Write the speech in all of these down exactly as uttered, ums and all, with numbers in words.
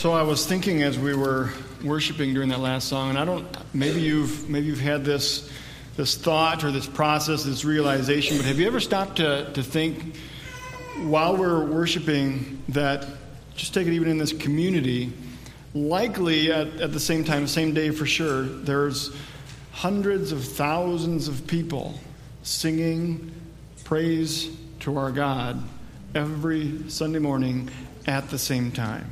So I was thinking as we were worshiping during that last song, and I don't, maybe you've maybe you've had this this thought or this process, this realization, but have you ever stopped to, to think while we're worshiping that, just take it even in this community, likely at, at the same time, same day for sure, there's hundreds of thousands of people singing praise to our God every Sunday morning at the same time.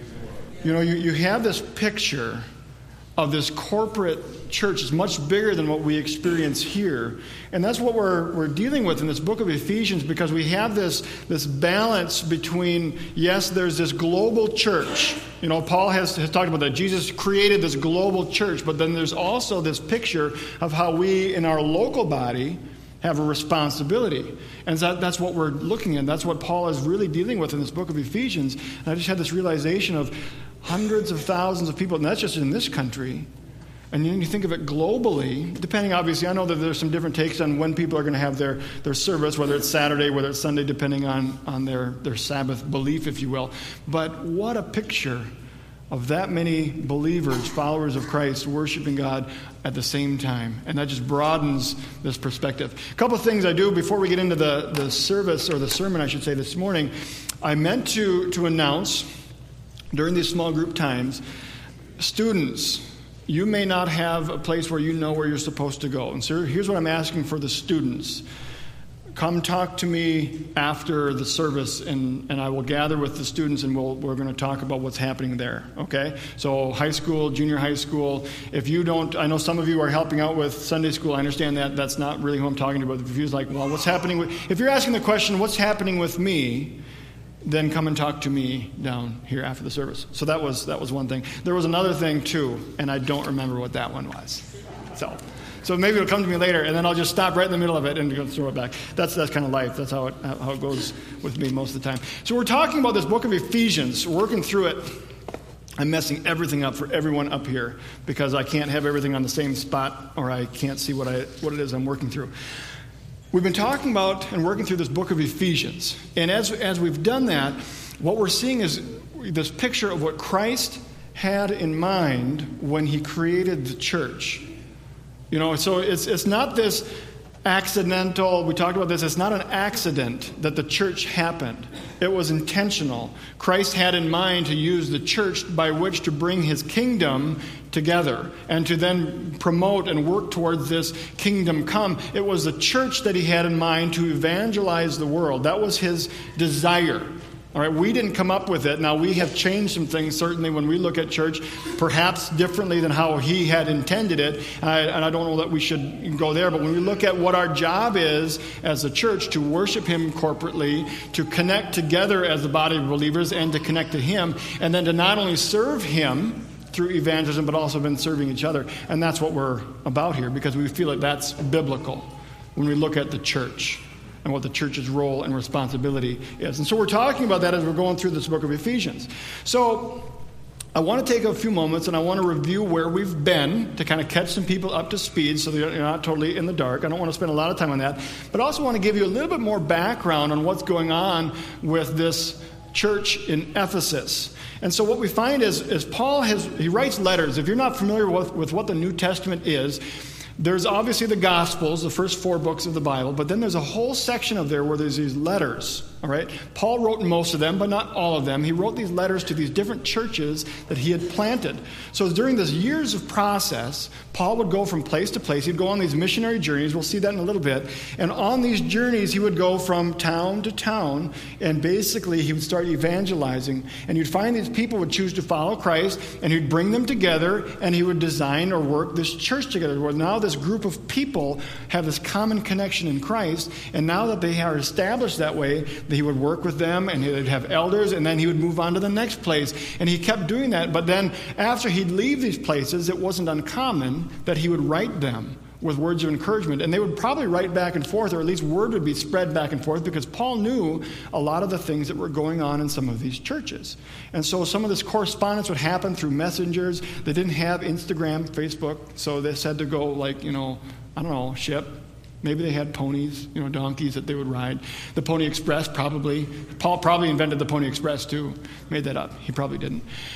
You know, you, you have this picture of this corporate church. It's much bigger than what we experience here. And that's what we're we're dealing with in this book of Ephesians, because we have this, this balance between, yes, there's this global church. You know, Paul has, has talked about that. Jesus created this global church, but then there's also this picture of how we in our local body have a responsibility. And that, that's what we're looking at. That's what Paul is really dealing with in this book of Ephesians. And I just had this realization of hundreds of thousands of people, and that's just in this country. And then you think of it globally, depending, obviously, I know that there's some different takes on when people are going to have their, their service, whether it's Saturday, whether it's Sunday, depending on, on their, their Sabbath belief, if you will. But what a picture of that many believers, followers of Christ, worshiping God at the same time. And that just broadens this perspective. A couple of things I do before we get into the, the service, or the sermon, I should say, this morning. I meant to, to announce during these small group times, students, you may not have a place where you know where you're supposed to go. And so here's what I'm asking for the students. Come talk to me after the service, and, and I will gather with the students, and we'll, we're going to talk about what's happening there, okay? So high school, junior high school, if you don't, I know some of you are helping out with Sunday school. I understand that. That's not really who I'm talking about. If you're like, well, what's happening with, if you're asking the question, what's happening with me, then come and talk to me down here after the service. So that was that was one thing. There was another thing, too, and I don't remember what that one was. So so maybe it'll come to me later, and then I'll just stop right in the middle of it and go throw it back. That's that's kind of life. That's how it, how it goes with me most of the time. So we're talking about this book of Ephesians, working through it. I'm messing everything up for everyone up here because I can't have everything on the same spot, or I can't see what I what it is I'm working through. We've been talking about and working through this book of Ephesians. And as, as we've done that, what we're seeing is this picture of what Christ had in mind when he created the church. You know, so it's it's not this accidental, we talked about this, it's not an accident that the church happened. It was intentional. Christ had in mind to use the church by which to bring his kingdom together and to then promote and work towards this kingdom come. It was the church that he had in mind to evangelize the world. That was his desire. All right, we didn't come up with it. Now, we have changed some things, certainly, when we look at church, perhaps differently than how he had intended it. And I, and I don't know that we should go there, but when we look at what our job is as a church, to worship him corporately, to connect together as the body of believers, and to connect to him, and then to not only serve him through evangelism, but also been serving each other. And that's what we're about here, because we feel that that's biblical when we look at the church and what the church's role and responsibility is. And so we're talking about that as we're going through this book of Ephesians. So I want to take a few moments and I want to review where we've been to kind of catch some people up to speed so they're not totally in the dark. I don't want to spend a lot of time on that, but I also want to give you a little bit more background on what's going on with this church in Ephesus. And so what we find is, is Paul has, he writes letters. If you're not familiar with, with what the New Testament is, there's obviously the Gospels, the first four books of the Bible, but then there's a whole section of there where there's these letters, all right? Paul wrote most of them, but not all of them. He wrote these letters to these different churches that he had planted. So during this years of process, Paul would go from place to place. He'd go on these missionary journeys. We'll see that in a little bit. And on these journeys, he would go from town to town, and basically he would start evangelizing. And you'd find these people would choose to follow Christ, and he'd bring them together, and he would design or work this church together. Where now this group of people have this common connection in Christ, and now that they are established that way, he would work with them, and he would have elders, and then he would move on to the next place. And he kept doing that, but then after he'd leave these places, it wasn't uncommon that he would write them with words of encouragement. And they would probably write back and forth, or at least word would be spread back and forth, because Paul knew a lot of the things that were going on in some of these churches. And so some of this correspondence would happen through messengers. They didn't have Instagram, Facebook, so this had to go like, you know, I don't know, ship. Maybe they had ponies, you know, donkeys that they would ride. The Pony Express, probably. Paul probably invented the Pony Express, too. Made that up. He probably didn't.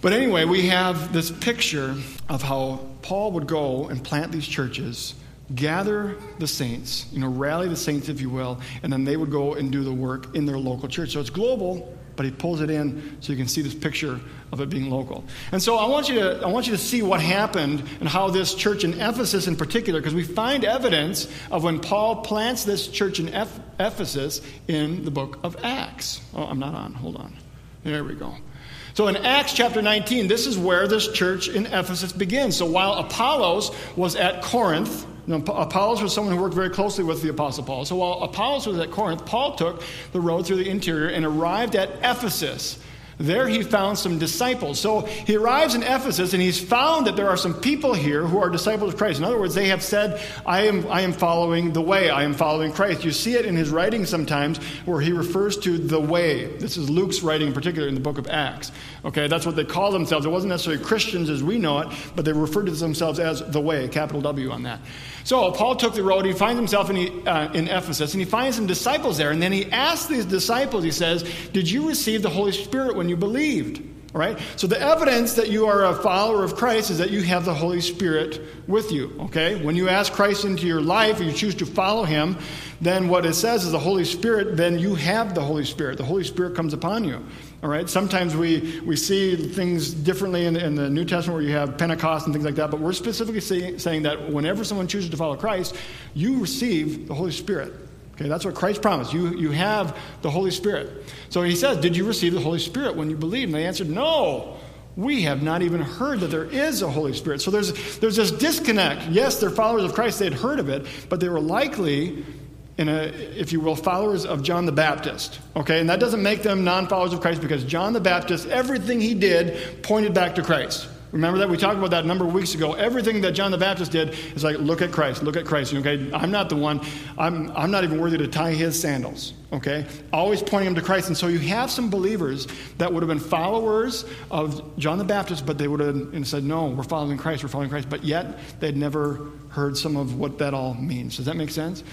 But anyway, we have this picture of how Paul would go and plant these churches, gather the saints, you know, rally the saints, if you will, and then they would go and do the work in their local church. So it's global, but he pulls it in so you can see this picture of it being local. And so I want you to I want you to see what happened and how this church in Ephesus in particular, because we find evidence of when Paul plants this church in Eph- Ephesus in the book of Acts. Oh, I'm not on. Hold on. There we go. So in Acts chapter nineteen, this is where this church in Ephesus begins. So while Apollos was at Corinth, you know, Apollos was someone who worked very closely with the Apostle Paul. So while Apollos was at Corinth, Paul took the road through the interior and arrived at Ephesus. There he found some disciples. So he arrives in Ephesus and he's found that there are some people here who are disciples of Christ. In other words, they have said, I am I am following the way. I am following Christ. You see it in his writing sometimes where he refers to the way. This is Luke's writing in particular in the book of Acts. Okay, that's what they call themselves. It wasn't necessarily Christians as we know it, but they referred to themselves as the way, capital W on that. So Paul took the road. He finds himself in, uh, in Ephesus, and he finds some disciples there. And then he asks these disciples, he says, did you receive the Holy Spirit when you believed? All right? So the evidence that you are a follower of Christ is that you have the Holy Spirit with you. Okay? When you ask Christ into your life, and you choose to follow him, then what it says is the Holy Spirit, then you have the Holy Spirit. The Holy Spirit comes upon you. All right. Sometimes we, we see things differently in the, in the New Testament where you have Pentecost and things like that. But we're specifically say, saying that whenever someone chooses to follow Christ, you receive the Holy Spirit. Okay, that's what Christ promised. You you have the Holy Spirit. So he says, did you receive the Holy Spirit when you believed? And they answered, no. We have not even heard that there is a Holy Spirit. So there's there's this disconnect. Yes, they're followers of Christ. They had heard of it, but they were likely, in a, if you will, followers of John the Baptist. Okay, and that doesn't make them non-followers of Christ because John the Baptist, everything he did pointed back to Christ. Remember that? We talked about that a number of weeks ago. Everything that John the Baptist did is like, look at Christ, look at Christ. Okay, I'm not the one. I'm I'm not even worthy to tie his sandals. Okay, always pointing him to Christ. And so you have some believers that would have been followers of John the Baptist, but they would have said, no, we're following Christ, we're following Christ. But yet they'd never heard some of what that all means. Does that make sense?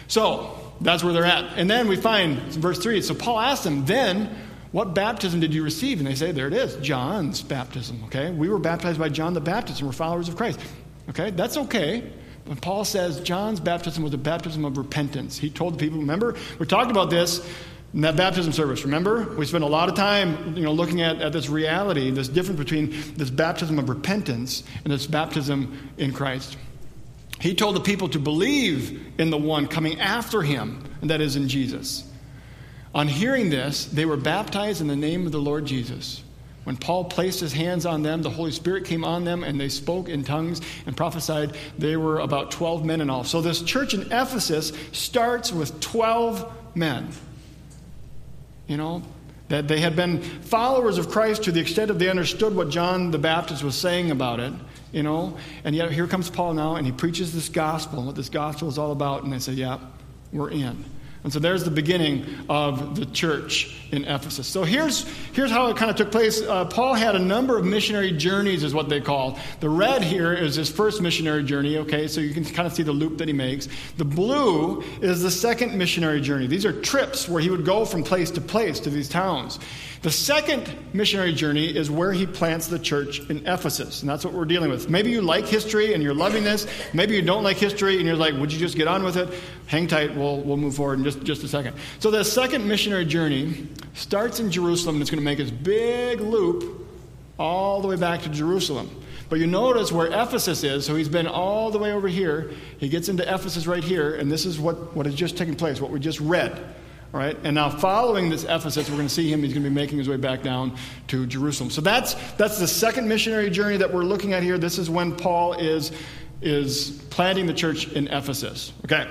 So that's where they're at. And then we find verse three. So Paul asked them, then, what baptism did you receive? And they say, there it is, John's baptism. Okay, we were baptized by John the Baptist and we're followers of Christ. Okay, that's okay. When Paul says John's baptism was a baptism of repentance, he told the people, remember, we talked about this in that baptism service. Remember, we spent a lot of time, you know, looking at, at this reality, this difference between this baptism of repentance and this baptism in Christ. He told the people to believe in the one coming after him, and that is in Jesus. On hearing this, they were baptized in the name of the Lord Jesus. When Paul placed his hands on them, the Holy Spirit came on them, and they spoke in tongues and prophesied. They were about twelve men in all. So this church in Ephesus starts with twelve men. You know, that they had been followers of Christ to the extent that they understood what John the Baptist was saying about it. You know, and yet here comes Paul now, and he preaches this gospel, and what this gospel is all about, and they say, yeah, we're in. And so there's the beginning of the church in Ephesus. So here's here's how it kind of took place. Uh, Paul had a number of missionary journeys is what they call. The red here is his first missionary journey, okay? So you can kind of see the loop that he makes. The blue is the second missionary journey. These are trips where he would go from place to place to these towns. The second missionary journey is where he plants the church in Ephesus, and that's what we're dealing with. Maybe you like history and you're loving this. Maybe you don't like history and you're like, would you just get on with it? Hang tight, we'll, we'll move forward in just, just a second. So the second missionary journey starts in Jerusalem, and it's going to make this big loop all the way back to Jerusalem. But you notice where Ephesus is, so he's been all the way over here. He gets into Ephesus right here, and this is what, what has just taken place, what we just read. All right, and now following this Ephesus, we're going to see him. He's going to be making his way back down to Jerusalem. So that's that's the second missionary journey that we're looking at here. This is when Paul is is planting the church in Ephesus. Okay.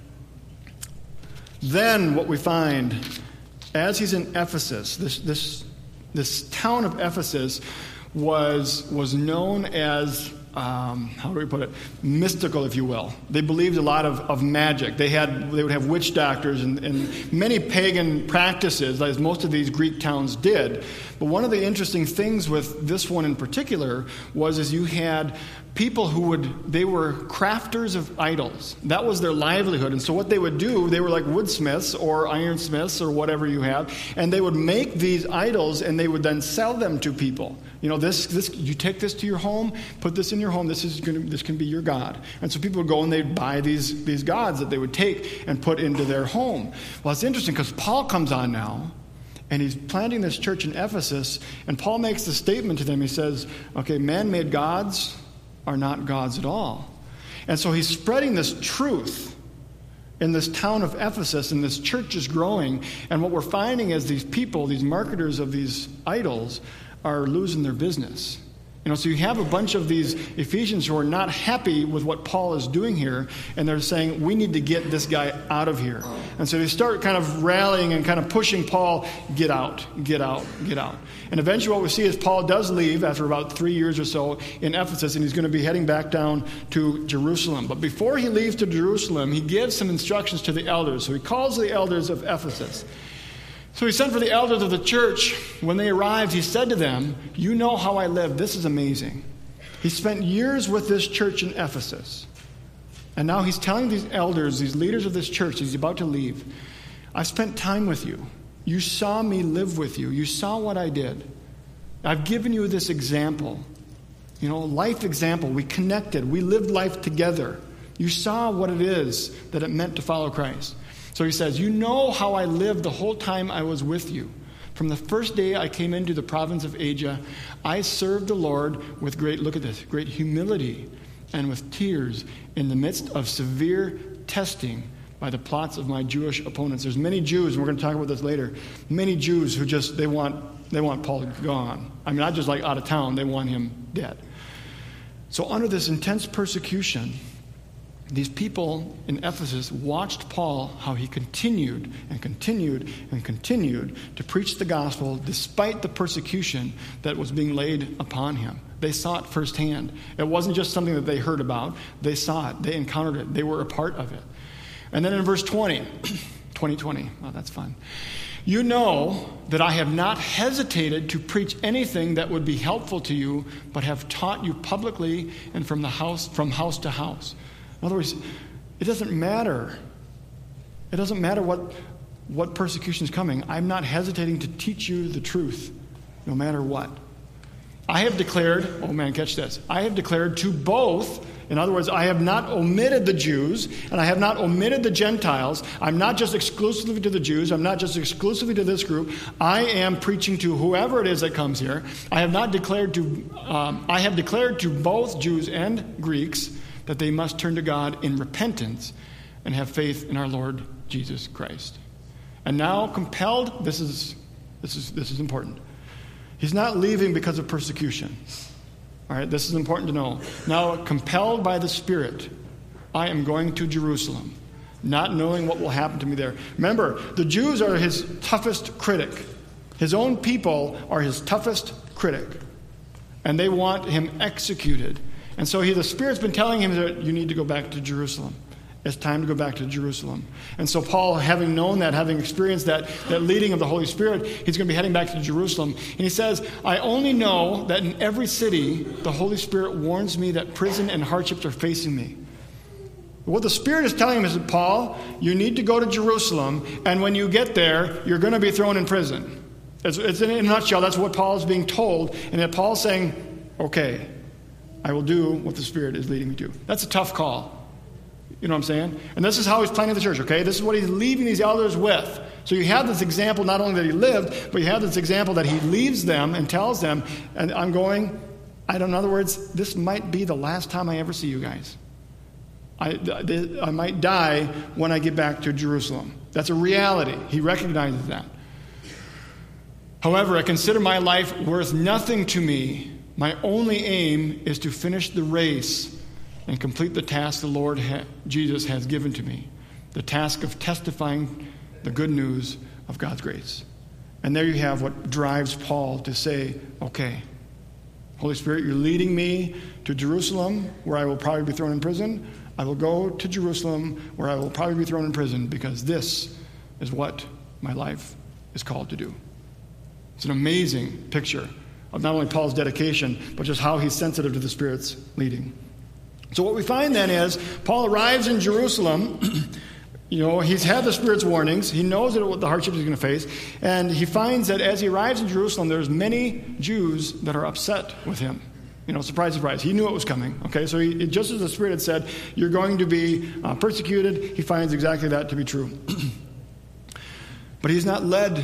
Then what we find, as he's in Ephesus, this this this town of Ephesus was was known as um, how do we put it, mystical, if you will. They believed a lot of, of magic. They had they would have witch doctors and, and many pagan practices, as most of these Greek towns did. But one of the interesting things with this one in particular was is you had people who would, they were crafters of idols. That was their livelihood. And so what they would do, they were like woodsmiths or ironsmiths or whatever you have, and they would make these idols and they would then sell them to people. You know, this, this, you take this to your home, put this in your home, this is going to, this can be your God. And so people would go and they'd buy these, these gods that they would take and put into their home. Well, it's interesting because Paul comes on now, and he's planting this church in Ephesus, and Paul makes the statement to them. He says, okay, man-made gods are not gods at all. And so he's spreading this truth in this town of Ephesus, and this church is growing. And what we're finding is these people, these marketers of these idols, are losing their business. You know, so you have a bunch of these Ephesians who are not happy with what Paul is doing here, and they're saying, we need to get this guy out of here. And so they start kind of rallying and kind of pushing Paul, get out, get out, get out. And eventually what we see is Paul does leave after about three years or so in Ephesus, and he's going to be heading back down to Jerusalem. But before he leaves to Jerusalem, he gives some instructions to the elders. So he calls the elders of Ephesus. So he sent for the elders of the church. When they arrived, he said to them, you know how I live. This is amazing. He spent years with this church in Ephesus. And now he's telling these elders, these leaders of this church, he's about to leave, I spent time with you. You saw me live with you. You saw what I did. I've given you this example. You know, life example. We connected. We lived life together. You saw what it is that it meant to follow Christ. So he says, you know how I lived the whole time I was with you. From the first day I came into the province of Asia, I served the Lord with great, look at this, great humility and with tears in the midst of severe testing by the plots of my Jewish opponents. There's many Jews, and we're going to talk about this later, many Jews who just, they want, they want Paul gone. I mean, not just like out of town, they want him dead. So under this intense persecution, these people in Ephesus watched Paul, how he continued and continued and continued to preach the gospel despite the persecution that was being laid upon him. They saw it firsthand. It wasn't just something that they heard about. They saw it. They encountered it. They were a part of it. And then in verse twenty, twenty twenty, oh, that's fun. You know that I have not hesitated to preach anything that would be helpful to you, but have taught you publicly and from the house, from house to house. In other words, it doesn't matter. It doesn't matter what, what persecution is coming. I'm not hesitating to teach you the truth, no matter what. I have declared, oh man, catch this. I have declared to both, in other words, I have not omitted the Jews, and I have not omitted the Gentiles. I'm not just exclusively to the Jews. I'm not just exclusively to this group. I am preaching to whoever it is that comes here. I have not declared to, um, I have declared to both Jews and Greeks that they must turn to God in repentance and have faith in our Lord Jesus Christ. And now compelled, this is this is this is important. He's not leaving because of persecution. All right, this is important to know. Now compelled by the Spirit, I am going to Jerusalem, not knowing what will happen to me there. Remember, the Jews are his toughest critic. His own people are his toughest critic. And they want him executed. And so he, the Spirit's been telling him that you need to go back to Jerusalem. It's time to go back to Jerusalem. And so Paul, having known that, having experienced that, that leading of the Holy Spirit, he's going to be heading back to Jerusalem. And he says, I only know that in every city, the Holy Spirit warns me that prison and hardships are facing me. What the Spirit is telling him is, Paul, you need to go to Jerusalem, and when you get there, you're going to be thrown in prison. It's, it's in a nutshell, that's what Paul is being told. And that Paul's saying, okay, I will do what the Spirit is leading me to. That's a tough call. You know what I'm saying? And this is how he's planning the church, okay? This is what he's leaving these elders with. So you have this example not only that he lived, but you have this example that he leaves them and tells them, and I'm going, I don't, in other words, this might be the last time I ever see you guys. I, I might die when I get back to Jerusalem. That's a reality. He recognizes that. However, I consider my life worth nothing to me. My only aim is to finish the race and complete the task the Lord ha- Jesus has given to me, the task of testifying the good news of God's grace. And there you have what drives Paul to say, okay, Holy Spirit, you're leading me to Jerusalem, where I will probably be thrown in prison. I will go to Jerusalem, where I will probably be thrown in prison, because this is what my life is called to do. It's an amazing picture of not only Paul's dedication, but just how he's sensitive to the Spirit's leading. So what we find then is Paul arrives in Jerusalem. You know, he's had the Spirit's warnings. He knows that what the hardships he's going to face. And he finds that as he arrives in Jerusalem, there's many Jews that are upset with him. You know, surprise, surprise. He knew it was coming. Okay, so he, just as the Spirit had said, you're going to be uh, persecuted, he finds exactly that to be true. But he's not led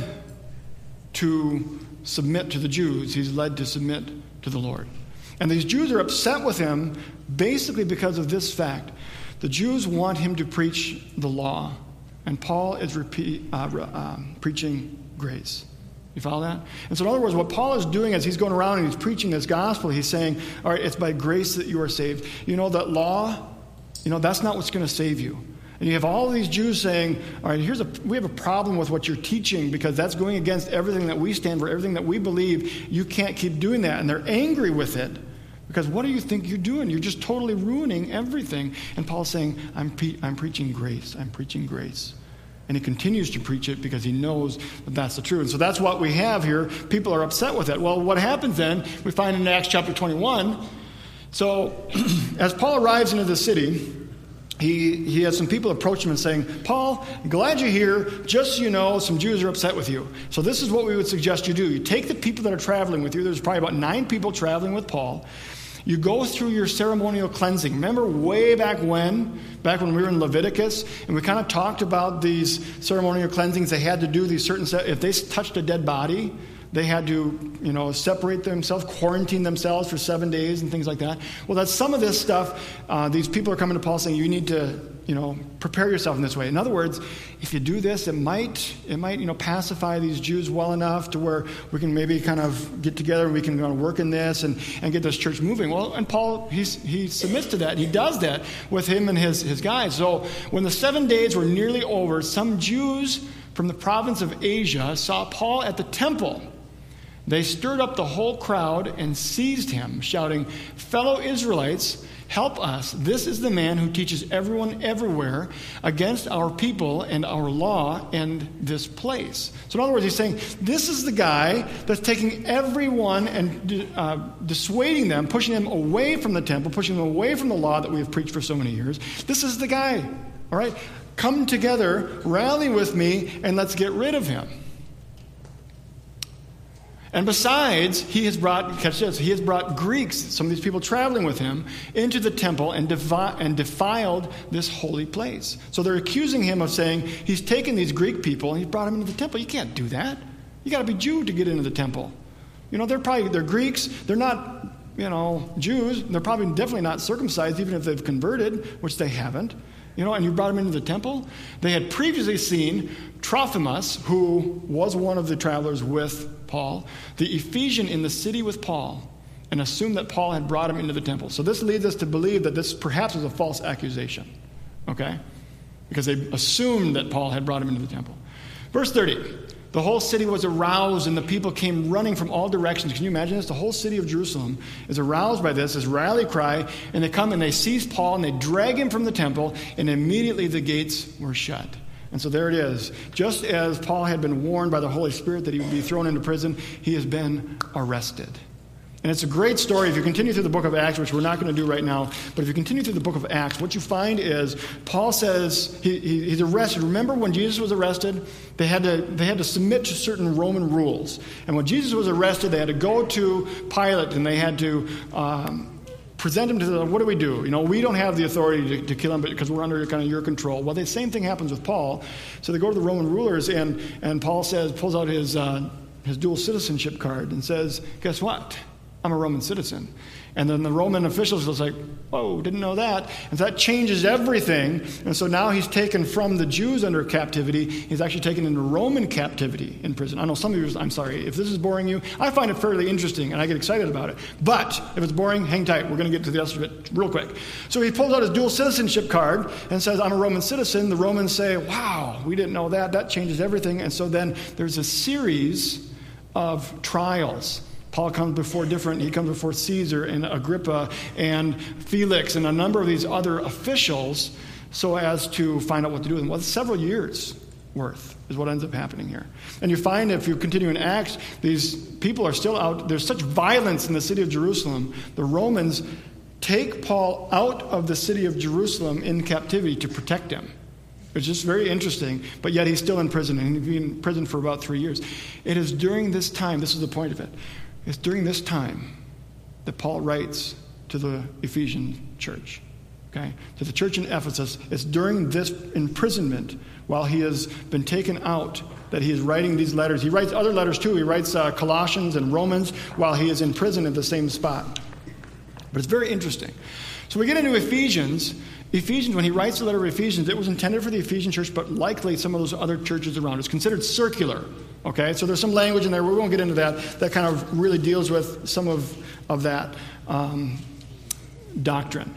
to submit to the Jews. He's led to submit to the Lord. And these Jews are upset with him basically because of this fact. The Jews want him to preach the law, and Paul is repeat, uh, uh, preaching grace. You follow that? And so in other words, what Paul is doing as he's going around and he's preaching this gospel, he's saying, all right, it's by grace that you are saved. You know, that law, you know, that's not what's going to save you. And you have all of these Jews saying, all right, here's a, we have a problem with what you're teaching because that's going against everything that we stand for, everything that we believe. You can't keep doing that. And they're angry with it because what do you think you're doing? You're just totally ruining everything. And Paul's saying, I'm, pre- I'm preaching grace. I'm preaching grace. And he continues to preach it because he knows that that's the truth. And so that's what we have here. People are upset with it. Well, what happens then, we find in Acts chapter twenty-one. So as Paul arrives into the city, he, he has some people approach him and saying, Paul, glad you're here. Just so you know, some Jews are upset with you. So this is what we would suggest you do. You take the people that are traveling with you. There's probably about nine people traveling with Paul. You go through your ceremonial cleansing. Remember way back when, back when we were in Leviticus, and we kind of talked about these ceremonial cleansings. They had to do these certain, if they touched a dead body, they had to, you know, separate themselves, quarantine themselves for seven days and things like that. Well, that's some of this stuff. Uh, these people are coming to Paul saying, you need to, you know, prepare yourself in this way. In other words, if you do this, it might, it might, you know, pacify these Jews well enough to where we can maybe kind of get together and we can kind of work in this and, and get this church moving. Well, and Paul, he's, he submits to that. He does that with him and his, his guys. So when the seven days were nearly over, some Jews from the province of Asia saw Paul at the temple. They stirred up the whole crowd and seized him, shouting, fellow Israelites, help us. This is the man who teaches everyone everywhere against our people and our law and this place. So in other words, he's saying, this is the guy that's taking everyone and uh, dissuading them, pushing them away from the temple, pushing them away from the law that we have preached for so many years. This is the guy, all right? Come together, rally with me, and let's get rid of him. And besides, he has brought, catch this, he has brought Greeks, some of these people traveling with him, into the temple and, defi- and defiled this holy place. So they're accusing him of saying he's taken these Greek people and he's brought them into the temple. You can't do that. You got to be Jew to get into the temple. You know, they're probably, they're Greeks. They're not, you know, Jews. They're probably definitely not circumcised, even if they've converted, which they haven't. You know, and you brought them into the temple. They had previously seen Trophimus, who was one of the travelers with Paul, the Ephesian in the city with Paul, and assumed that Paul had brought him into the temple. So this leads us to believe that this perhaps was a false accusation, okay? Because they assumed that Paul had brought him into the temple. Verse thirty, the whole city was aroused and the people came running from all directions. Can you imagine this? The whole city of Jerusalem is aroused by this, this rally cry, and they come and they seize Paul and they drag him from the temple, and immediately the gates were shut. And so there it is. Just as Paul had been warned by the Holy Spirit that he would be thrown into prison, he has been arrested. And it's a great story. If you continue through the book of Acts, which we're not going to do right now, but if you continue through the book of Acts, what you find is Paul says he, he, he's arrested. Remember when Jesus was arrested? They had to they had to submit to certain Roman rules. And when Jesus was arrested, they had to go to Pilate and they had to um, present him to the, what do we do? You know, we don't have the authority to, to kill him because we're under kind of your control. Well, the same thing happens with Paul. So they go to the Roman rulers, and, and Paul says, pulls out his uh, his dual citizenship card and says, guess what? I'm a Roman citizen. And then the Roman officials was like, whoa, didn't know that. And that changes everything. And so now he's taken from the Jews under captivity. He's actually taken into Roman captivity in prison. I know some of you, I'm sorry, if this is boring you, I find it fairly interesting and I get excited about it. But if it's boring, hang tight. We're going to get to the rest of it real quick. So he pulls out his dual citizenship card and says, I'm a Roman citizen. The Romans say, wow, we didn't know that. That changes everything. And so then there's a series of trials. Paul comes before different, he comes before Caesar and Agrippa and Felix and a number of these other officials so as to find out what to do with them. Well, it's several years worth is what ends up happening here. And you find if you continue in Acts, these people are still out. There's such violence in the city of Jerusalem. The Romans take Paul out of the city of Jerusalem in captivity to protect him. It's just very interesting, but yet he's still in prison, and he's been in prison for about three years. It is during this time, this is the point of it, it's during this time that Paul writes to the Ephesian church, okay? To the church in Ephesus. It's during this imprisonment, while he has been taken out, that he is writing these letters. He writes other letters too. He writes uh, Colossians and Romans while he is in prison at the same spot. But it's very interesting. So we get into Ephesians. Ephesians, when he writes the letter of Ephesians, it was intended for the Ephesian church, but likely some of those other churches around. It's considered circular, okay? So there's some language in there. We won't get into that. That kind of really deals with some of, of that um, doctrine.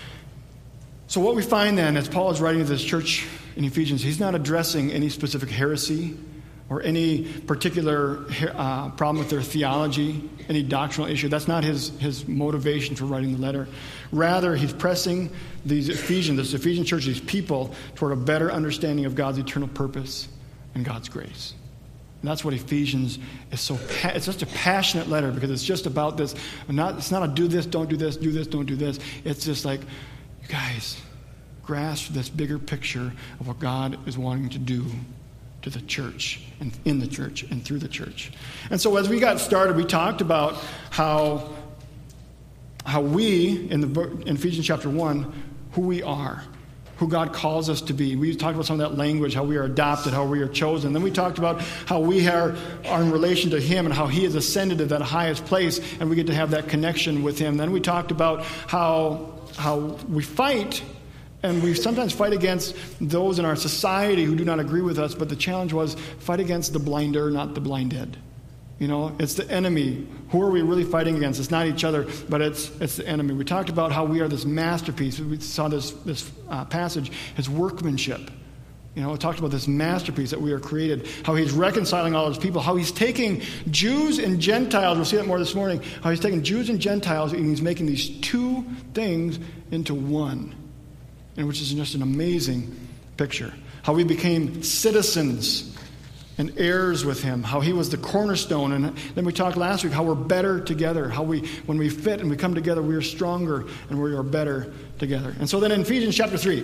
So what we find then, as Paul is writing to this church in Ephesians, he's not addressing any specific heresy or any particular uh, problem with their theology, any doctrinal issue. That's not his, his motivation for writing the letter. Rather, he's pressing these Ephesians, this Ephesian church, these people, toward a better understanding of God's eternal purpose and God's grace. And that's what Ephesians is so, pa- it's just a passionate letter, because it's just about this. Not, it's not a do this, don't do this, do this, don't do this. It's just like, you guys, grasp this bigger picture of what God is wanting to do to the church and in the church and through the church. And so as we got started, we talked about how how we, in the in Ephesians chapter one, who we are, who God calls us to be. We talked about some of that language, how we are adopted, how we are chosen. Then we talked about how we are, are in relation to Him and how He has ascended to that highest place, and we get to have that connection with Him. Then we talked about how how we fight. And we sometimes fight against those in our society who do not agree with us, but the challenge was fight against the blinder, not the blinded. You know, it's the enemy. Who are we really fighting against? It's not each other, but it's it's the enemy. We talked about how we are this masterpiece. We saw this, this uh, passage as workmanship. You know, we talked about this masterpiece that we are created, how He's reconciling all His people, how He's taking Jews and Gentiles, we'll see that more this morning, how He's taking Jews and Gentiles and He's making these two things into one. And which is just an amazing picture. How we became citizens and heirs with Him. How He was the cornerstone. And then we talked last week how we're better together. How we, when we fit and we come together, we are stronger and we are better together. And so then in Ephesians chapter three,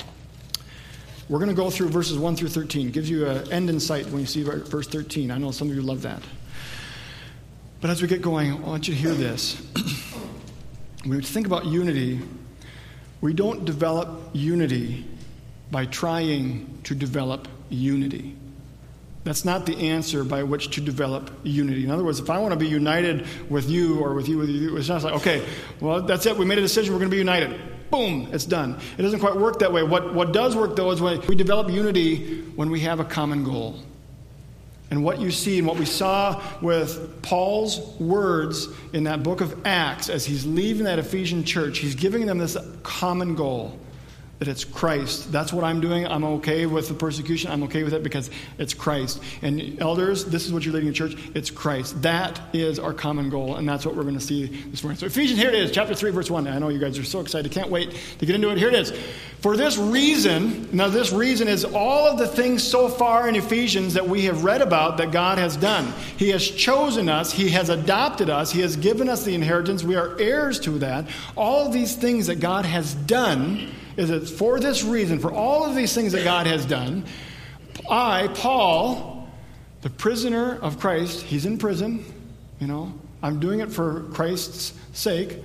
we're going to go through verses one through thirteen. It gives you an end in sight when you see verse thirteen. I know some of you love that. But as we get going, I want you to hear this. When we think about unity, we don't develop unity by trying to develop unity. That's not the answer by which to develop unity. In other words, if I want to be united with you or with you, with you, it's not like, okay, well, that's it. We made a decision. We're going to be united. Boom, it's done. It doesn't quite work that way. What, what does work, though, is when we develop unity when we have a common goal. And what you see and what we saw with Paul's words in that book of Acts as he's leaving that Ephesian church, he's giving them this common goal, that it's Christ. That's what I'm doing. I'm okay with the persecution. I'm okay with it because it's Christ. And elders, this is what you're leading in church. It's Christ. That is our common goal, and that's what we're going to see this morning. So Ephesians, here it is, chapter three, verse one. I know you guys are so excited. Can't wait to get into it. Here it is. For this reason, now this reason is all of the things so far in Ephesians that we have read about that God has done. He has chosen us. He has adopted us. He has given us the inheritance. We are heirs to that. All of these things that God has done is that for this reason, for all of these things that God has done, I, Paul, the prisoner of Christ, he's in prison, you know, I'm doing it for Christ's sake,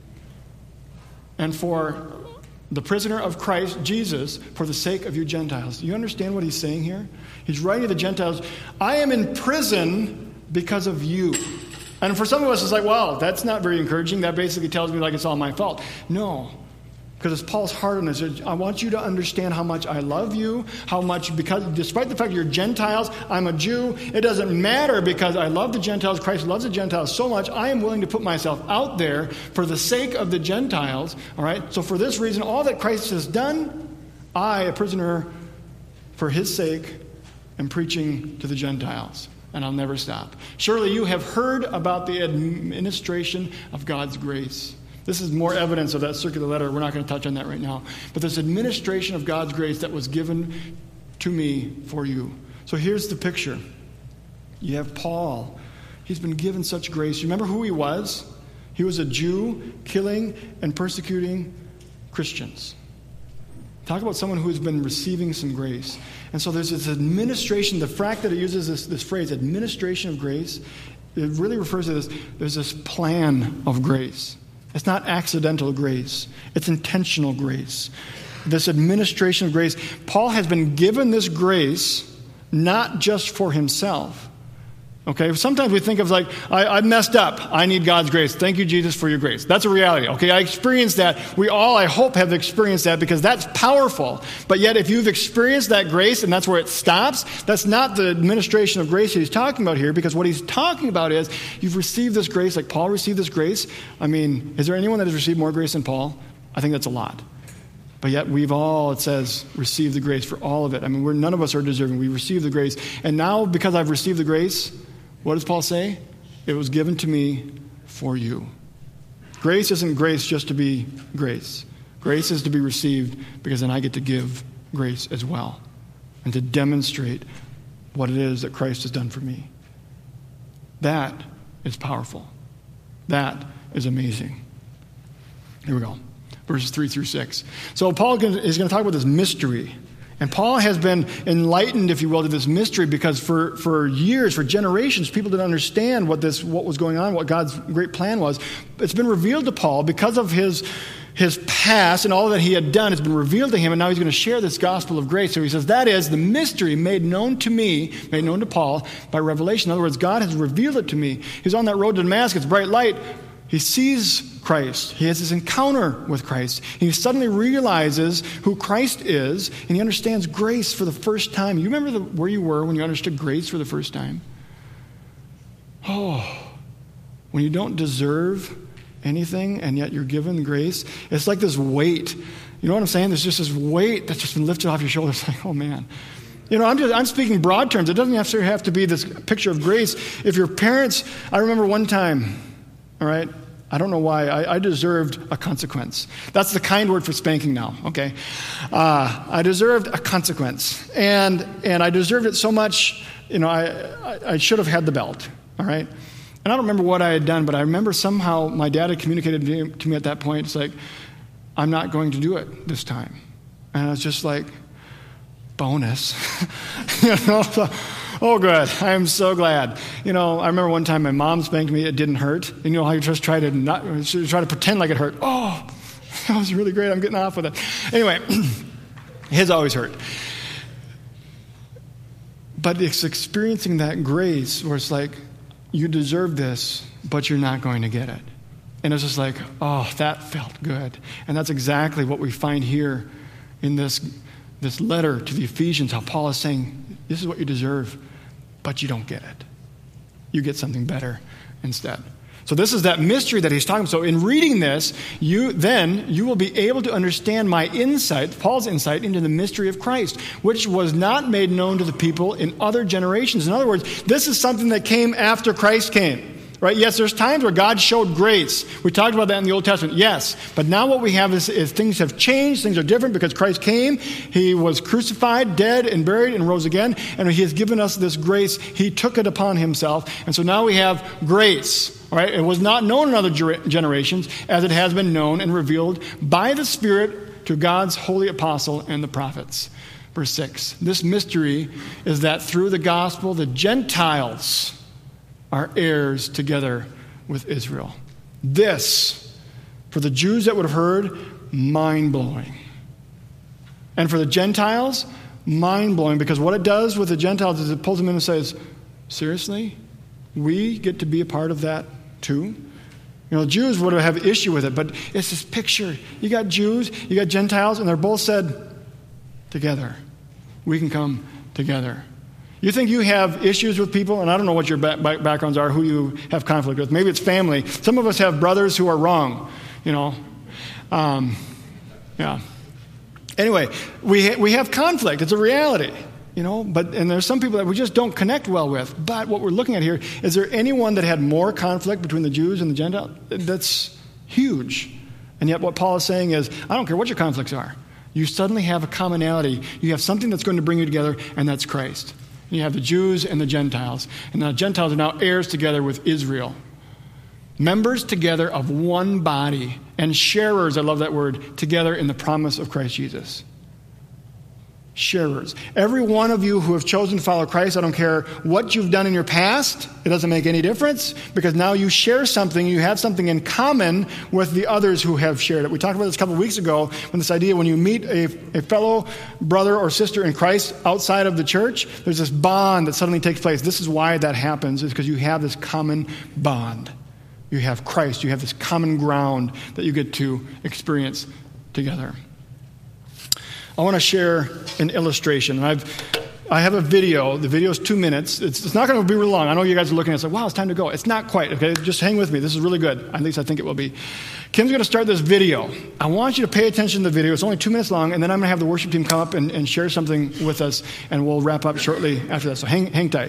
and for the prisoner of Christ, Jesus, for the sake of you Gentiles. Do you understand what he's saying here? He's writing to the Gentiles, I am in prison because of you. And for some of us, it's like, well, that's not very encouraging. That basically tells me like it's all my fault. No. Because it's Paul's heart on this. I want you to understand how much I love you, how much, because despite the fact you're Gentiles, I'm a Jew. It doesn't matter because I love the Gentiles. Christ loves the Gentiles so much. I am willing to put myself out there for the sake of the Gentiles. All right. So for this reason, all that Christ has done, I, a prisoner for His sake, am preaching to the Gentiles. and I'll never stop. Surely you have heard about the administration of God's grace. This is more evidence of that circular letter. We're not going to touch on that right now. But this administration of God's grace that was given to me for you. So here's the picture. You have Paul. He's been given such grace. You remember who he was? He was a Jew killing and persecuting Christians. Talk about someone who has been receiving some grace. And so there's this administration, the fact that it uses this, this phrase, administration of grace, it really refers to this, there's this plan of grace. It's not accidental grace. It's intentional grace. This administration of grace. Paul has been given this grace not just for himself. Okay, sometimes we think of like, I, I messed up. I need God's grace. Thank you, Jesus, for your grace. That's a reality. Okay, I experienced that. We all, I hope, have experienced that because that's powerful. But yet, if you've experienced that grace and that's where it stops, that's not the administration of grace that he's talking about here, because what he's talking about is you've received this grace, like Paul received this grace. I mean, is there anyone that has received more grace than Paul? I think that's a lot. But yet we've all, it says, received the grace for all of it. I mean, we're, none of us are deserving. We received the grace. And now, because I've received the grace, what does Paul say? It was given to me for you. Grace isn't grace just to be grace. Grace is to be received because then I get to give grace as well and to demonstrate what it is that Christ has done for me. That is powerful. That is amazing. Here we go. Verses three through six. So Paul is going to talk about this mystery. And Paul has been enlightened, if you will, to this mystery because for, for years, for generations, people didn't understand what this what was going on, what God's great plan was. It's been revealed to Paul because of his, his past and all that he had done. It's been revealed to him, and now he's going to share this gospel of grace. So he says, that is the mystery made known to me, made known to Paul by revelation. In other words, God has revealed it to me. He's on that road to Damascus, bright light. He sees Christ. He has this encounter with Christ. He suddenly realizes who Christ is, and he understands grace for the first time. You remember the, where you were when you understood grace for the first time? Oh, when you don't deserve anything, and yet you're given grace. It's like this weight. You know what I'm saying? There's just this weight that's just been lifted off your shoulders. Like, oh, man. You know, I'm just I'm speaking broad terms. It doesn't necessarily have to be this picture of grace. If your parents, I remember one time, all right, I don't know why. I, I deserved a consequence. That's the kind word for spanking now, okay? Uh, I deserved a consequence. And and I deserved it so much, you know, I, I, I should have had the belt, all right? And I don't remember what I had done, but I remember somehow my dad had communicated to me, to me at that point, it's like, I'm not going to do it this time. And I was just like, bonus. you know, so, oh, good. I am so glad. You know, I remember one time my mom spanked me. It didn't hurt. And you know how you just try to not try to pretend like it hurt. Oh, that was really great. I'm getting off with it. Anyway, his always hurt. But it's experiencing that grace where it's like, you deserve this, but you're not going to get it. And it's just like, oh, that felt good. And that's exactly what we find here in this, this letter to the Ephesians, how Paul is saying, this is what you deserve, but you don't get it. You get something better instead. So this is that mystery that he's talking about. So in reading this, you then you will be able to understand my insight, Paul's insight into the mystery of Christ, which was not made known to the people in other generations. In other words, this is something that came after Christ came. Right? Yes, there's times where God showed grace. We talked about that in the Old Testament. Yes. But now what we have is, is things have changed. Things are different because Christ came. He was crucified, dead, and buried, and rose again. And he has given us this grace. He took it upon himself. And so now we have grace. Right? It was not known in other generations as it has been known and revealed by the Spirit to God's holy apostle and the prophets. Verse six. This mystery is that through the gospel, the Gentiles are heirs together with Israel. This, for the Jews that would have heard, mind-blowing. And for the Gentiles, mind-blowing, because what it does with the Gentiles is it pulls them in and says, seriously? We get to be a part of that too? You know, Jews would have issue with it, but it's this picture. You got Jews, you got Gentiles, and they're both said, together. We can come together. You think you have issues with people, and I don't know what your back- backgrounds are, who you have conflict with. Maybe it's family. Some of us have brothers who are wrong, you know. Um, yeah. Anyway, we ha- we have conflict. It's a reality. You know, but and there's some people that we just don't connect well with. But what we're looking at here, is there anyone that had more conflict between the Jews and the Gentiles? That's huge. And yet what Paul is saying is, I don't care what your conflicts are. You suddenly have a commonality. You have something that's going to bring you together, and that's Christ. And you have the Jews and the Gentiles. And the Gentiles are now heirs together with Israel. Members together of one body. And sharers, I love that word, together in the promise of Christ Jesus. Sharers. Every one of you who have chosen to follow Christ, I don't care what you've done in your past, it doesn't make any difference, because now you share something, you have something in common with the others who have shared it. We talked about this a couple of weeks ago, when this idea, when you meet a, a fellow brother or sister in Christ outside of the church, there's this bond that suddenly takes place. This is why that happens, is because you have this common bond. You have Christ, you have this common ground that you get to experience together. I want to share an illustration. I've, I have a video. The video is two minutes. It's, it's not going to be really long. I know you guys are looking at it and say, wow, it's time to go. It's not quite, okay? Just hang with me. This is really good. At least I think it will be. Kim's going to start this video. I want you to pay attention to the video. It's only two minutes long, and then I'm going to have the worship team come up and, and share something with us, and we'll wrap up shortly after that. So hang, hang tight.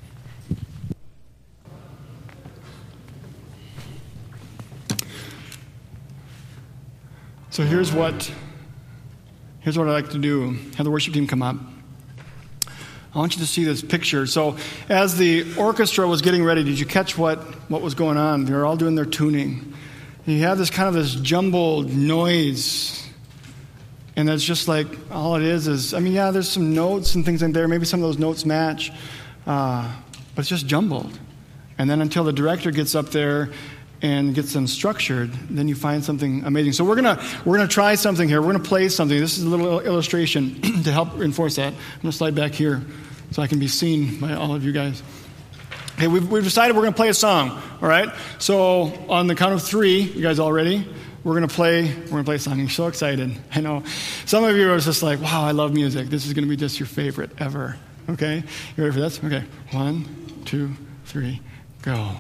So here's what... Here's what I'd like to do. Have the worship team come up. I want you to see this picture. So as the orchestra was getting ready, did you catch what, what was going on? They were all doing their tuning. And you have this kind of this jumbled noise. And that's just like, all it is is, I mean, yeah, there's some notes and things in there. Maybe some of those notes match. Uh, but it's just jumbled. And then until the director gets up there and gets them structured, then you find something amazing. So we're gonna we're gonna try something here. We're gonna play something. This is a little illustration to help reinforce that. I'm gonna slide back here so I can be seen by all of you guys. Okay, we've we've decided we're gonna play a song. All right. So on the count of three, you guys all ready? We're gonna play. We're gonna play a song. You're so excited. I know. Some of you are just like, wow, I love music. This is gonna be just your favorite ever. Okay. You ready for this? Okay. One, two, three, go.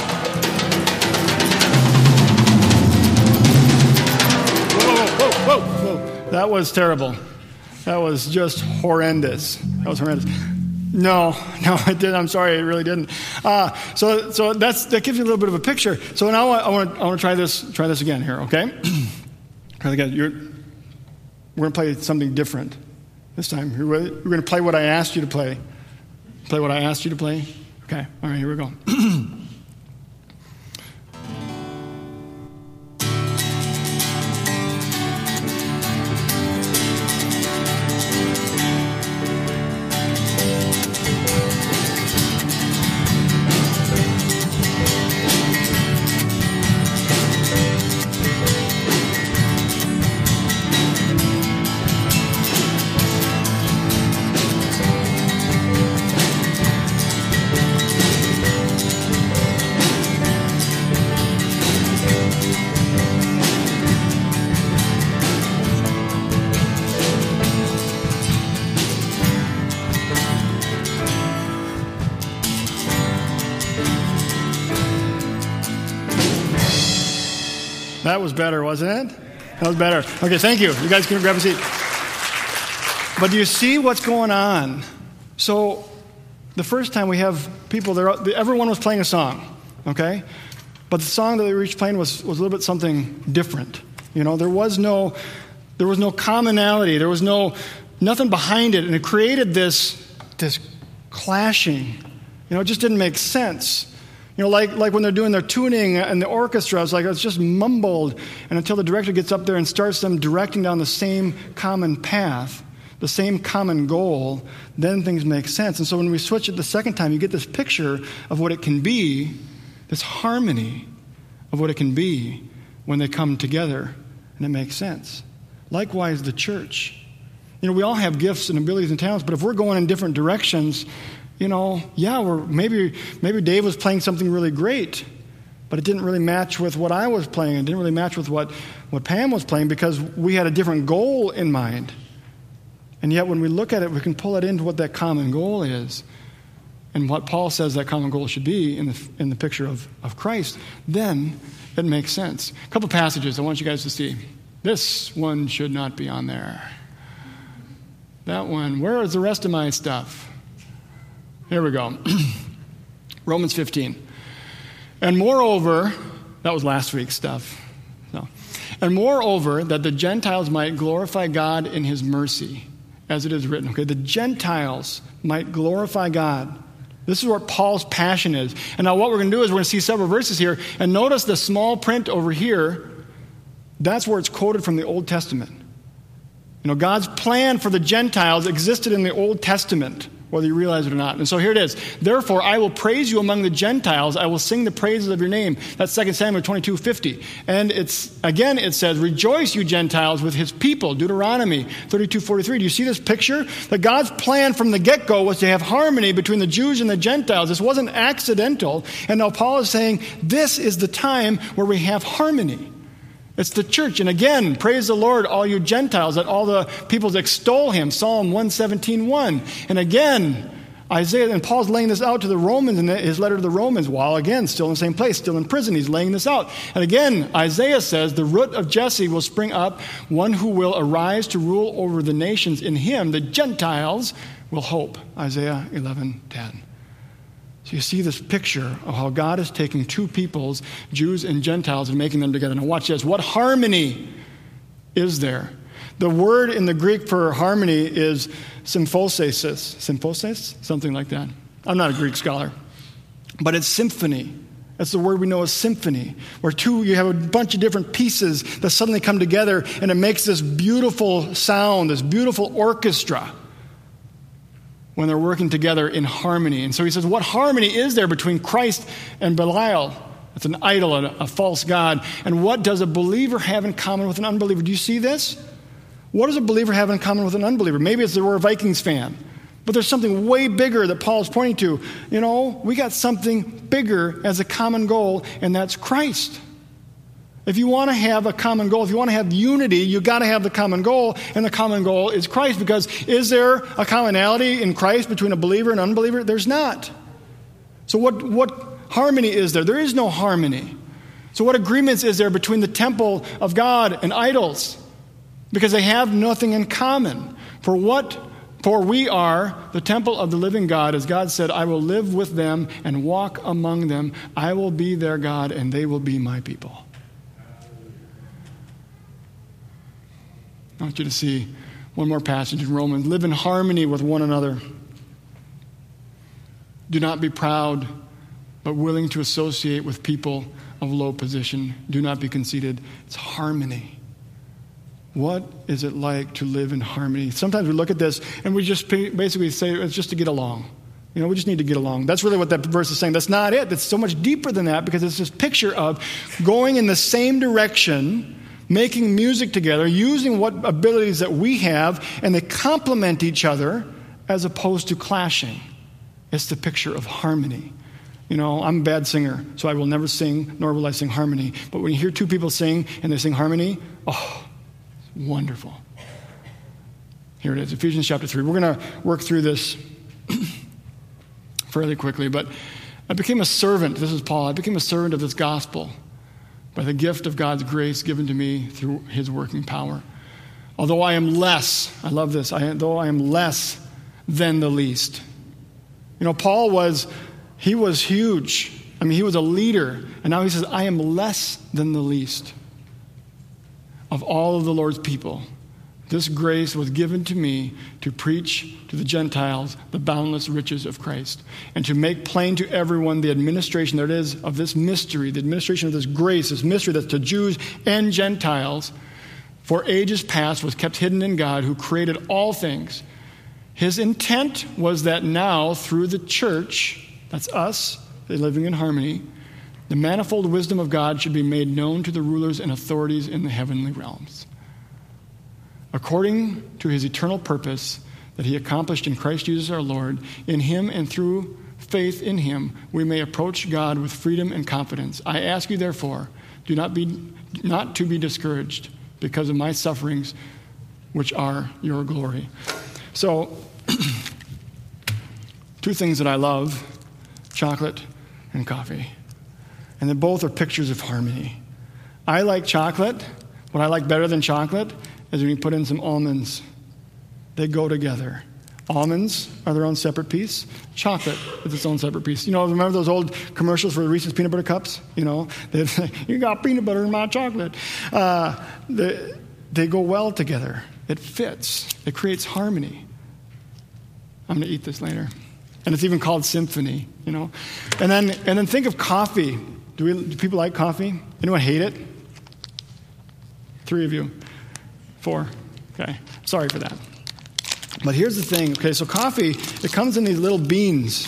Whoa, whoa, whoa. That was terrible. That was just horrendous. That was horrendous. No, no, I didn't. I'm sorry, it really didn't. Uh, so, so that's that gives you a little bit of a picture. So now I want to I want to try this try this again here. Okay. Try again. You're, we're going to play something different this time. You're ready? We're going to play what I asked you to play. Play what I asked you to play. Okay. All right. Here we go. That was better, wasn't it? That was better. Okay, thank you. You guys can grab a seat. But do you see what's going on? So the first time we have people, there, everyone was playing a song, okay? But the song that they were each playing was, was a little bit something different. You know, there was no there was no commonality. There was no nothing behind it, and it created this this clashing. You know, it just didn't make sense. You know, like like when they're doing their tuning and the orchestra, it's like it's just mumbled, and until the director gets up there and starts them directing down the same common path, the same common goal, then things make sense. And so when we switch it the second time, you get this picture of what it can be, this harmony of what it can be when they come together, and it makes sense. Likewise, the church. You know, we all have gifts and abilities and talents, but if we're going in different directions, you know, yeah, we're maybe maybe Dave was playing something really great, but it didn't really match with what I was playing. It didn't really match with what, what Pam was playing because we had a different goal in mind. And yet when we look at it, we can pull it into what that common goal is and what Paul says that common goal should be in the in the picture of, of Christ. Then it makes sense. A couple passages I want you guys to see. This one should not be on there. that one. Where is the rest of my stuff? Here we go. Romans fifteen. And moreover, that was last week's stuff. No. And moreover, that the Gentiles might glorify God in his mercy, as it is written. Okay, the Gentiles might glorify God. This is where Paul's passion is. And now what we're going to do is we're going to see several verses here. And notice the small print over here. That's where it's quoted from the Old Testament. You know, God's plan for the Gentiles existed in the Old Testament, whether you realize it or not. And so here it is. Therefore, I will praise you among the Gentiles. I will sing the praises of your name. That's Second Samuel twenty-two fifty. And it's, again, it says, rejoice, you Gentiles, with his people. Deuteronomy thirty-two forty-three. Do you see this picture? That God's plan from the get-go was to have harmony between the Jews and the Gentiles. This wasn't accidental. And now Paul is saying, this is the time where we have harmony. It's the church. And again, praise the Lord, all you Gentiles, that all the peoples extol him. Psalm one seventeen one. And again, Isaiah, and Paul's laying this out to the Romans in his letter to the Romans, while again, still in the same place, still in prison. He's laying this out. And again, Isaiah says, the root of Jesse will spring up, one who will arise to rule over the nations. In him, the Gentiles will hope. Isaiah eleven ten. So you see this picture of how God is taking two peoples, Jews and Gentiles, and making them together. Now watch this. What harmony is there? The word in the Greek for harmony is symphosis. Symphosis? Something like that. I'm not a Greek scholar. But it's symphony. That's the word we know as symphony, where two, you have a bunch of different pieces that suddenly come together, and it makes this beautiful sound, this beautiful orchestra, when they're working together in harmony. And so he says, what harmony is there between Christ and Belial? It's an idol, a, a false god. And what does a believer have in common with an unbeliever? Do you see this? What does a believer have in common with an unbeliever? Maybe it's that we're a Vikings fan. But there's something way bigger that Paul's pointing to. You know, we got something bigger as a common goal, and that's Christ. If you want to have a common goal, if you want to have unity, you've got to have the common goal, and the common goal is Christ. Because is there a commonality in Christ between a believer and unbeliever? There's not. So what, what harmony is there? There is no harmony. So what agreements is there between the temple of God and idols? Because they have nothing in common. For what? For we are the temple of the living God. As God said, I will live with them and walk among them. I will be their God, and they will be my people. I want you to see one more passage in Romans. Live in harmony with one another. Do not be proud, but willing to associate with people of low position. Do not be conceited. It's harmony. What is it like to live in harmony? Sometimes we look at this and we just basically say it's just to get along. You know, we just need to get along. That's really what that verse is saying. That's not it. It's so much deeper than that, because it's this picture of going in the same direction, making music together, using what abilities that we have, and they complement each other as opposed to clashing. It's the picture of harmony. You know, I'm a bad singer, so I will never sing, nor will I sing harmony. But when you hear two people sing and they sing harmony, oh, it's wonderful. Here it is, Ephesians chapter three. We're going to work through this fairly quickly, but I became a servant. This is Paul. I became a servant of this gospel by the gift of God's grace given to me through his working power. Although I am less, I love this, I, though I am less than the least. You know, Paul was, he was huge. I mean, he was a leader. And now he says, I am less than the least of all of the Lord's people. This grace was given to me to preach to the Gentiles the boundless riches of Christ, and to make plain to everyone the administration there is of this mystery, the administration of this grace, this mystery that's to Jews and Gentiles, for ages past was kept hidden in God, who created all things. His intent was that now, through the church, that's us, living in harmony, the manifold wisdom of God should be made known to the rulers and authorities in the heavenly realms. According to his eternal purpose that he accomplished in Christ Jesus our Lord, in him and through faith in him, we may approach God with freedom and confidence. I ask you, therefore, do not be not to be discouraged because of my sufferings, which are your glory. So, two things that I love, chocolate and coffee. And they both are pictures of harmony. I like chocolate. What I like better than chocolate is when you put in some almonds. They go together. Almonds are their own separate piece. Chocolate is its own separate piece. You know, remember those old commercials for the Reese's peanut butter cups? You know, they say, you got peanut butter in my chocolate. Uh, they, they go well together. It fits. It creates harmony. I'm going to eat this later. And it's even called symphony, you know. And then and then think of coffee. Do, we, do people like coffee? Anyone hate it? Three of you. Four. Okay. Sorry for that. But here's the thing. Okay, so coffee, it comes in these little beans,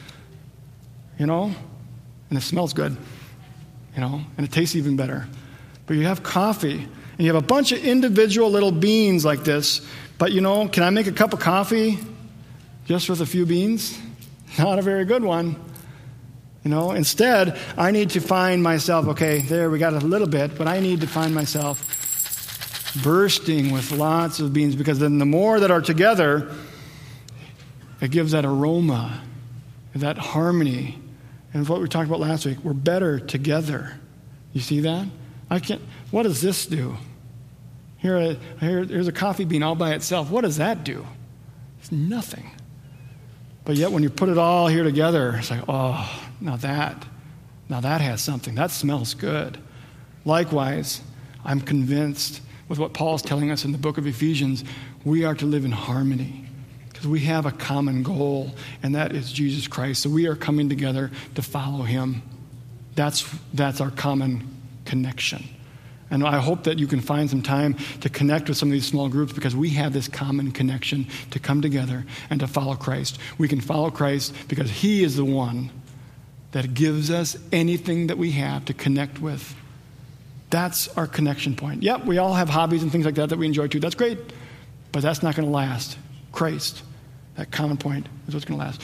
you know, and it smells good, you know, and it tastes even better. But you have coffee, and you have a bunch of individual little beans like this. But, you know, can I make a cup of coffee just with a few beans? Not a very good one. You know, instead, I need to find myself, okay, there, we got a little bit, but I need to find myself bursting with lots of beans, because then the more that are together, it gives that aroma, that harmony. And what we talked about last week, we're better together. You see that? I can't, what does this do? Here, here, here's a coffee bean all by itself. What does that do? It's nothing. But yet when you put it all here together, it's like, oh, now that, now that has something. That smells good. Likewise, I'm convinced with what Paul's telling us in the book of Ephesians, we are to live in harmony because we have a common goal, and that is Jesus Christ. So we are coming together to follow him. That's, that's our common connection. And I hope that you can find some time to connect with some of these small groups, because we have this common connection to come together and to follow Christ. We can follow Christ because he is the one that gives us anything that we have to connect with. That's our connection point. Yep, we all have hobbies and things like that that we enjoy too. That's great, but that's not going to last. Christ, that common point, is what's going to last.